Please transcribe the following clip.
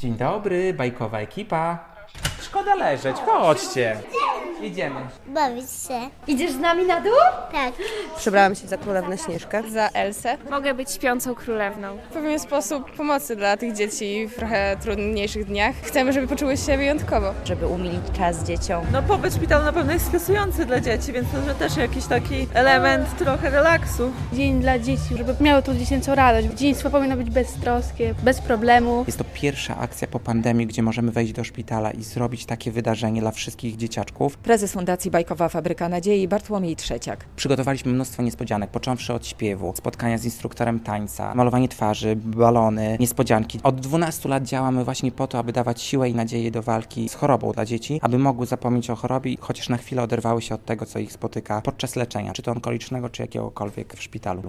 Dzień dobry, bajkowa ekipa. Szkoda leżeć, chodźcie. Idziemy. Bawić się. Idziesz z nami na dół? Tak. Przebrałam się za Królewnę Śnieżkę. Za Elsę. Mogę być śpiącą królewną. W pewien sposób pomocy dla tych dzieci w trochę trudniejszych dniach. Chcemy, żeby poczuły się wyjątkowo. Żeby umilić czas dzieciom. No pobyt w szpitalu na pewno jest stresujący dla dzieci, więc to też jakiś taki element trochę relaksu. Dzień dla dzieci, żeby miały tą dziecięcą radość. Dzieciństwo powinno być beztroskie, bez problemu. Jest to pierwsza akcja po pandemii, gdzie możemy wejść do szpitala i zrobić takie wydarzenie dla wszystkich dzieciaczków. Prezes Fundacji Bajkowa Fabryka Nadziei Bartłomiej Trzeciak. Przygotowaliśmy mnóstwo niespodzianek, począwszy od śpiewu, spotkania z instruktorem tańca, malowanie twarzy, balony, niespodzianki. Od 12 lat działamy właśnie po to, aby dawać siłę i nadzieję do walki z chorobą dla dzieci, aby mogły zapomnieć o chorobie i chociaż na chwilę oderwały się od tego, co ich spotyka podczas leczenia, czy to onkologicznego, czy jakiegokolwiek w szpitalu.